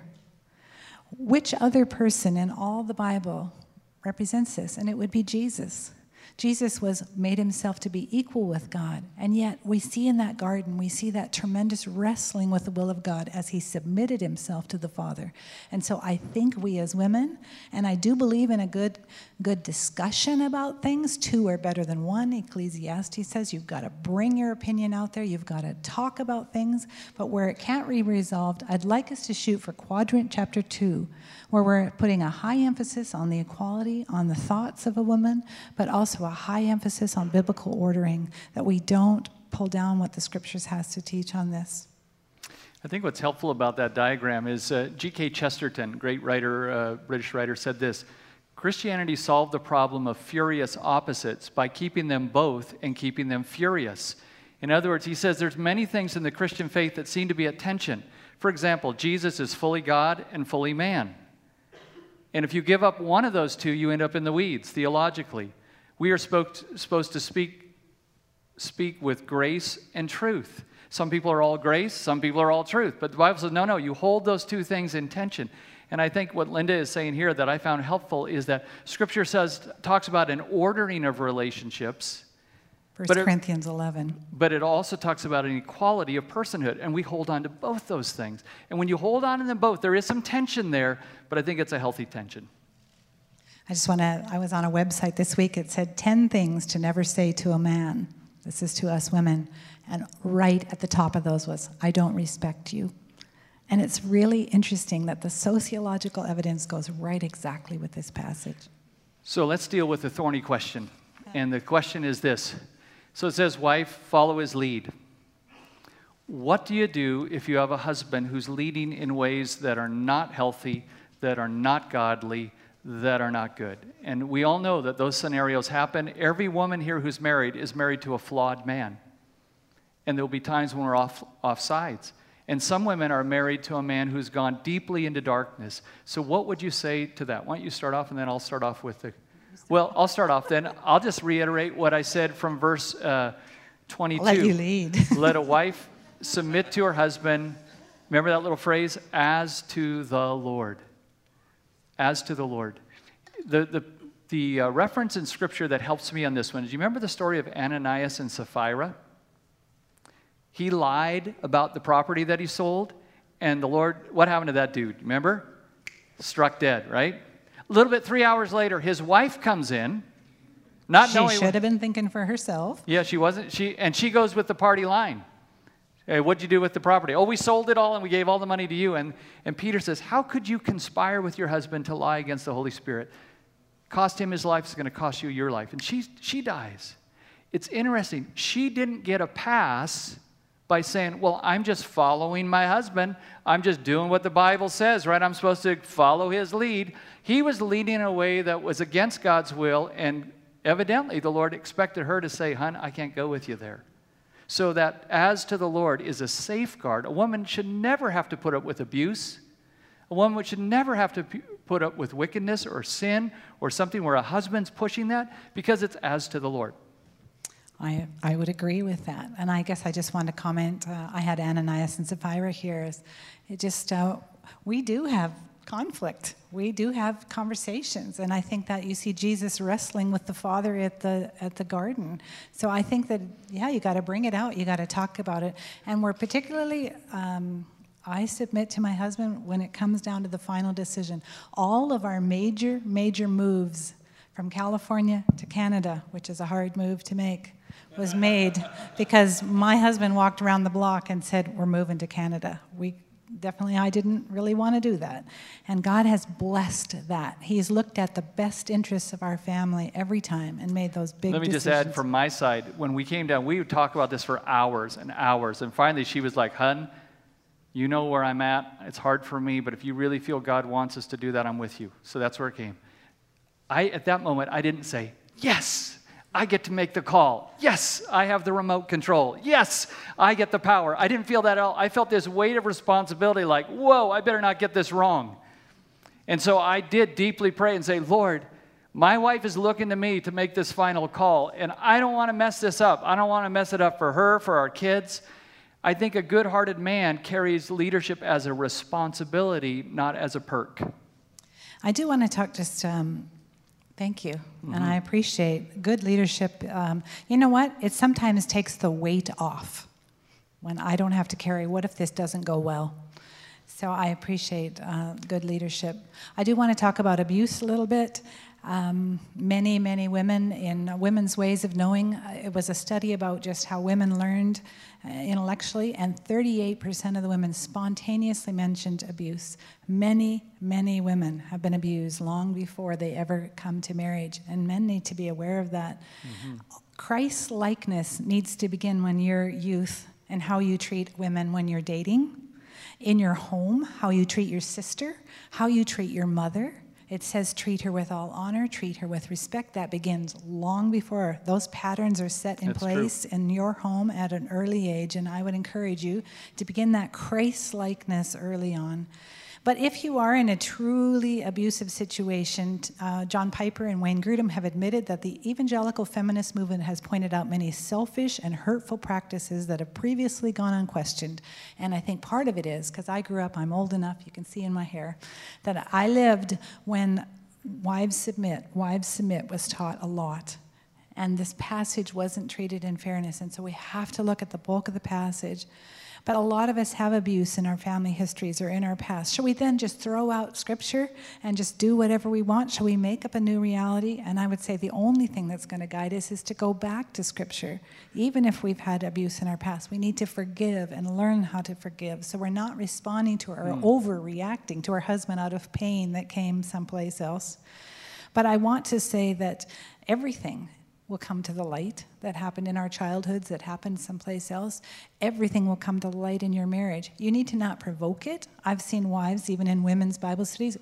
Which other person in all the Bible represents this? And it would be Jesus. Jesus was made himself to be equal with God. And yet we see in that garden, we see that tremendous wrestling with the will of God as he submitted himself to the Father. And so I think we as women, and I do believe in a good, good discussion about things, two are better than one. Ecclesiastes says you've got to bring your opinion out there. You've got to talk about things. But where it can't be resolved, I'd like us to shoot for quadrant chapter two, where we're putting a high emphasis on the equality, on the thoughts of a woman, but also a high emphasis on biblical ordering, that we don't pull down what the Scriptures has to teach on this.
I think what's helpful about that diagram is uh, G K Chesterton, great writer, uh, British writer, said this: Christianity solved the problem of furious opposites by keeping them both and keeping them furious. In other words, he says there's many things in the Christian faith that seem to be at tension. For example, Jesus is fully God and fully man. And if you give up one of those two, you end up in the weeds theologically. We are supposed to speak, speak with grace and truth. Some people are all grace, some people are all truth. But the Bible says, no, no, you hold those two things in tension. And I think what Linda is saying here that I found helpful is that Scripture says, talks about an ordering of relationships.
First Corinthians eleven.
But it also talks about an equality of personhood, and we hold on to both those things. And when you hold on to them both, there is some tension there, but I think it's a healthy tension.
I just want to, I was on a website this week, it said ten things to never say to a man. This is to us women. And right at the top of those was, I don't respect you. And it's really interesting that the sociological evidence goes right exactly with this passage.
So let's deal with the thorny question. And the question is this. So it says, wife, follow his lead. What do you do if you have a husband who's leading in ways that are not healthy, that are not godly, that are not good? And we all know that those scenarios happen. Every woman here who's married is married to a flawed man. And there'll be times when we're off, off sides. And some women are married to a man who's gone deeply into darkness. So what would you say to that? Why don't you start off, and then I'll start off with the Well, I'll start off then. I'll just reiterate what I said from verse uh, twenty-two.
I'll let you lead.
Let a wife submit to her husband. Remember that little phrase? As to the Lord. As to the Lord. The, the, the uh, reference in Scripture that helps me on this one, do you remember the story of Ananias and Sapphira? He lied about the property that he sold, and the Lord, what happened to that dude? Remember? Struck dead, right? A little bit, three hours later, his wife comes in, not
She
knowing.
should have been thinking for herself.
Yeah, she wasn't. She and she goes with the party line. Hey, what'd you do with the property? Oh, we sold it all and we gave all the money to you. And and Peter says, how could you conspire with your husband to lie against the Holy Spirit? Cost him his life, it's going to cost you your life. And she she dies. It's interesting. She didn't get a pass by saying, well, I'm just following my husband. I'm just doing what the Bible says, right? I'm supposed to follow his lead. He was leading in a way that was against God's will, and evidently the Lord expected her to say, hon, I can't go with you there. So that as to the Lord is a safeguard. A woman should never have to put up with abuse. A woman should never have to put up with wickedness or sin or something where a husband's pushing that, because it's as to the Lord.
I, I would agree with that. And I guess I just want to comment, uh, I had Ananias and Sapphira here. It just, uh, we do have conflict. We do have conversations. And I think that you see Jesus wrestling with the Father at the at the garden. So I think that, yeah, you got to bring it out. You got to talk about it. And we're particularly, um, I submit to my husband when it comes down to the final decision. All of our major, major moves from California to Canada, which is a hard move to make, was made because my husband walked around the block and said, we're moving to Canada. We definitely, I didn't really want to do that. And God has blessed that. He's looked at the best interests of our family every time and made those big decisions.
Let me just add from my side, when we came down, we would talk about this for hours and hours. And finally she was like, hun, you know where I'm at. It's hard for me, but if you really feel God wants us to do that, I'm with you. So that's where it came. I, at that moment, I didn't say, yes, I get to make the call. Yes, I have the remote control. Yes, I get the power. I didn't feel that at all. I felt this weight of responsibility like, whoa, I better not get this wrong. And so I did deeply pray and say, Lord, my wife is looking to me to make this final call, and I don't want to mess this up. I don't want to mess it up for her, for our kids. I think a good-hearted man carries leadership as a responsibility, not as a perk.
I do want to talk just... Um, Thank you. Mm-hmm. And I appreciate good leadership. Um, you know what? It sometimes takes the weight off when I don't have to carry, what if this doesn't go well? So I appreciate uh, good leadership. I do want to talk about abuse a little bit. Um, many, many women in uh, Women's Ways of Knowing, uh, it was a study about just how women learned uh, intellectually, and thirty-eight percent of the women spontaneously mentioned abuse. Many, many women have been abused long before they ever come to marriage, and men need to be aware of that. Mm-hmm. Christ-likeness needs to begin when you're youth and how you treat women when you're dating, in your home, how you treat your sister, how you treat your mother. It says treat her with all honor, treat her with respect. That begins long before. Those patterns are set in
That's
place
true.
in your home at an early age, and I would encourage you to begin that Christ-likeness early on. But if you are in a truly abusive situation, uh, John Piper and Wayne Grudem have admitted that the evangelical feminist movement has pointed out many selfish and hurtful practices that have previously gone unquestioned. And I think part of it is, because I grew up, I'm old enough, you can see in my hair, that I lived when wives submit, wives submit was taught a lot. And this passage wasn't treated in fairness. And so we have to look at the bulk of the passage. But a lot of us have abuse in our family histories or in our past. Shall we then just throw out Scripture and just do whatever we want? Shall we make up a new reality? And I would say the only thing that's going to guide us is to go back to Scripture. Even if we've had abuse in our past, we need to forgive and learn how to forgive. So we're not responding to or mm. overreacting to our husband out of pain that came someplace else. But I want to say that everything will come to the light that happened in our childhoods, that happened someplace else. Everything will come to the light in your marriage. You need to not provoke it. I've seen wives, even in women's Bible studies,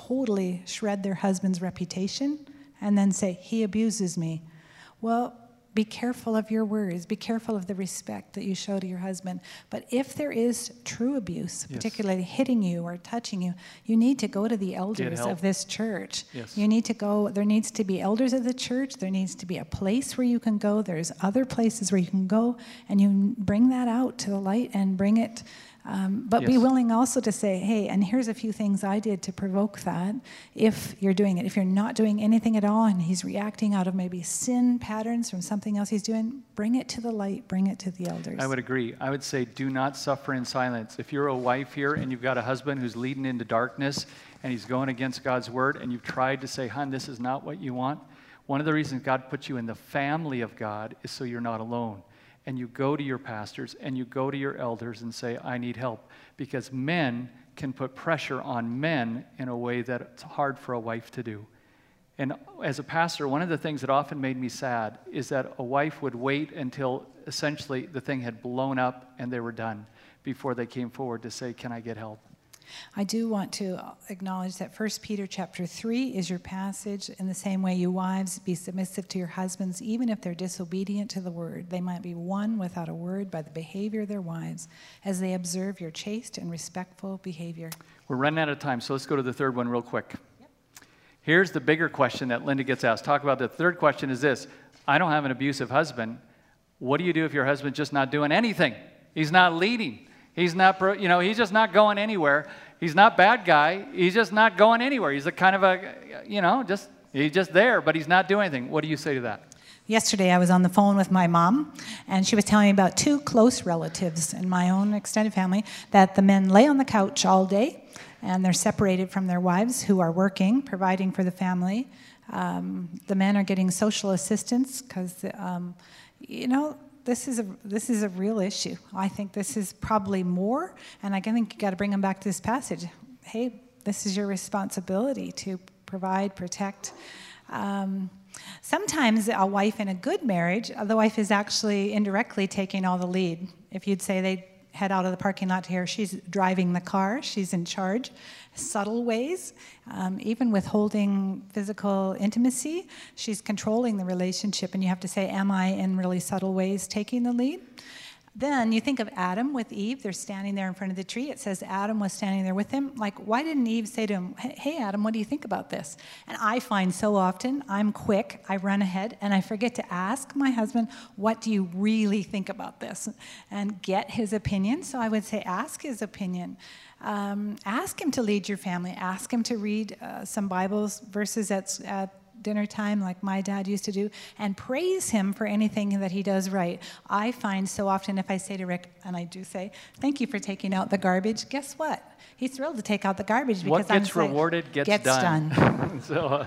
totally shred their husband's reputation and then say, he abuses me. Well, be careful of your words. Be careful of the respect that you show to your husband. But if there is true abuse,
Yes.
particularly hitting you or touching you, you need to go to the elders
help.
of this church.
Yes.
You need to go, there needs to be elders of the church. There needs to be a place where you can go. There's other places where you can go, and you bring that out to the light and bring it. Um, but be
Yes.
willing also to say, hey, and here's a few things I did to provoke that. If you're doing it, if you're not doing anything at all and he's reacting out of maybe sin patterns from something else he's doing, bring it to the light, bring it to the elders.
I would agree. I would say do not suffer in silence. If you're a wife here and you've got a husband who's leading into darkness and he's going against God's word and you've tried to say, hon, this is not what you want, one of the reasons God put you in the family of God is so you're not alone. And you go to your pastors and you go to your elders and say, I need help. Because men can put pressure on men in a way that it's hard for a wife to do. And as a pastor, one of the things that often made me sad is that a wife would wait until essentially the thing had blown up and they were done before they came forward to say, can I get help?
I do want to acknowledge that First Peter chapter three is your passage. In the same way, you wives, be submissive to your husbands, even if they're disobedient to the word. They might be won without a word by the behavior of their wives, as they observe your chaste and respectful behavior.
We're running out of time, so let's go to the third one real quick. Yep. Here's the bigger question that Linda gets asked. Talk about the third question is this. I don't have an abusive husband. What do you do if your husband's just not doing anything? He's not leading. He's not, you know, he's just not going anywhere. He's not bad guy. He's just not going anywhere. He's a kind of a, you know, just, he's just there, but he's not doing anything. What do you say to that?
Yesterday, I was on the phone with my mom, and she was telling me about two close relatives in my own extended family, that the men lay on the couch all day, and they're separated from their wives who are working, providing for the family. Um, the men are getting social assistance because, um, you know, This is a this is a real issue. I think this is probably more, and I think you got to bring them back to this passage. Hey, this is your responsibility to provide, protect. Um, sometimes a wife in a good marriage, the wife is actually indirectly taking all the lead. If you'd say they head out of the parking lot to here, she's driving the car, she's in charge. Subtle ways, um, even withholding physical intimacy, she's controlling the relationship, and you have to say, am I in really subtle ways taking the lead? Then you think of Adam with Eve. They're standing there in front of the tree. It says Adam was standing there with him. Like, why didn't Eve say to him, hey, Adam, what do you think about this? And I find so often I'm quick, I run ahead, and I forget to ask my husband, what do you really think about this? And get his opinion. So I would say, ask his opinion. Um, ask him to lead your family. Ask him to read uh, some Bible verses at, at dinner time, like my dad used to do, and praise him for anything that he does right. I find so often if I say to Rick, and I do say, thank you for taking out the garbage, guess what? He's thrilled to take out the garbage because
what gets
I'm
rewarded
like,
gets,
gets
done.
done.
so, uh,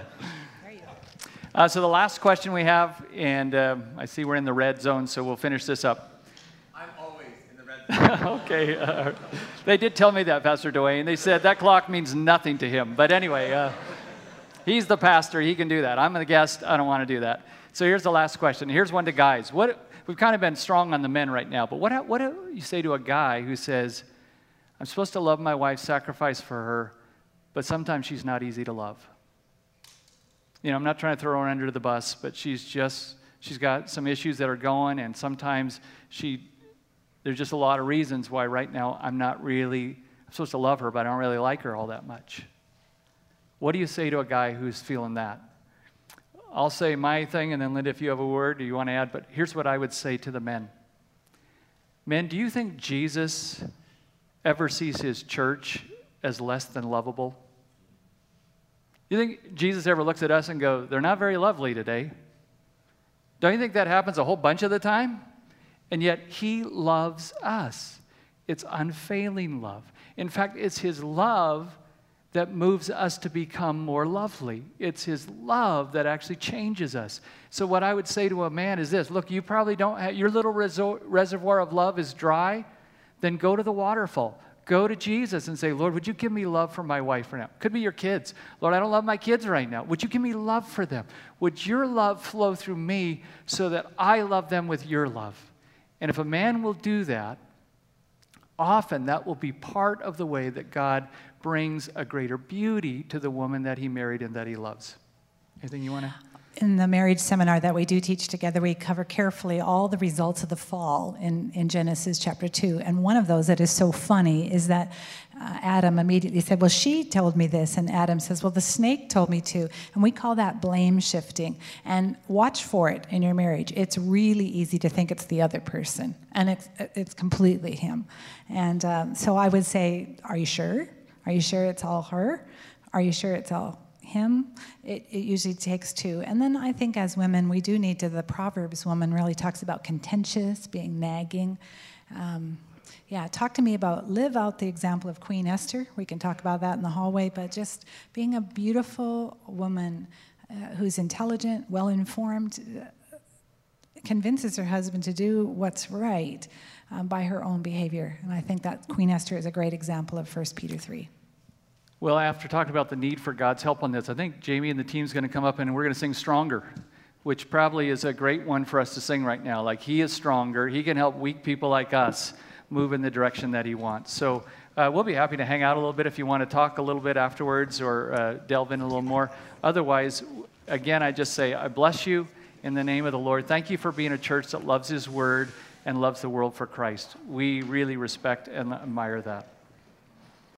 uh, so the last question we have, and uh, I see we're in the red zone, so we'll finish this up.
I'm always in the red zone.
okay. Uh, they did tell me that, Pastor Dwayne. They said that clock means nothing to him. But anyway, uh, he's the pastor. He can do that. I'm the guest. I don't want to do that. So here's the last question. Here's one to guys. What we've kind of been strong on the men right now, but what what do you say to a guy who says, I'm supposed to love my wife, sacrifice for her, but sometimes she's not easy to love? You know, I'm not trying to throw her under the bus, but she's just, she's got some issues that are going, and sometimes she, there's just a lot of reasons why right now I'm not really, I'm supposed to love her, but I don't really like her all that much. What do you say to a guy who's feeling that? I'll say my thing, and then Linda, if you have a word, do you want to add? But here's what I would say to the men. Men, do you think Jesus ever sees his church as less than lovable? You think Jesus ever looks at us and goes, they're not very lovely today? Don't you think that happens a whole bunch of the time? And yet he loves us. It's unfailing love. In fact, it's his love that moves us to become more lovely. It's his love that actually changes us. So what I would say to a man is this: look, you probably don't have, your little reservoir of love is dry, then go to the waterfall. Go to Jesus and say, Lord, would you give me love for my wife right now? Could be your kids. Lord, I don't love my kids right now. Would you give me love for them? Would your love flow through me so that I love them with your love? And if a man will do that, often that will be part of the way that God brings a greater beauty to the woman that he married and that he loves. Anything you want to?
in the marriage seminar that we do teach together, we cover carefully all the results of the fall in, in Genesis chapter two. And one of those that is so funny is that uh, Adam immediately said, well, she told me this. And Adam says, well, the snake told me to. And we call that blame shifting. And watch for it in your marriage. It's really easy to think it's the other person. And it's, it's completely him. And um, so I would say, are you sure? Are you sure it's all her? Are you sure it's all him? It, it usually takes two. And then I think as women, we do need to, the Proverbs woman really talks about contentious, being nagging. Um, yeah, talk to me about, live out the example of Queen Esther. We can talk about that in the hallway, but just being a beautiful woman uh, who's intelligent, well-informed, uh, convinces her husband to do what's right um, by her own behavior. And I think that Queen Esther is a great example of First Peter three.
Well, after talking about the need for God's help on this, I think Jamie and the team's going to come up and we're going to sing Stronger, which probably is a great one for us to sing right now. Like, he is stronger. He can help weak people like us move in the direction that he wants. So uh, we'll be happy to hang out a little bit if you want to talk a little bit afterwards or uh, delve in a little more. Otherwise, again, I just say, I bless you in the name of the Lord. Thank you for being a church that loves his word and loves the world for Christ. We really respect and admire that.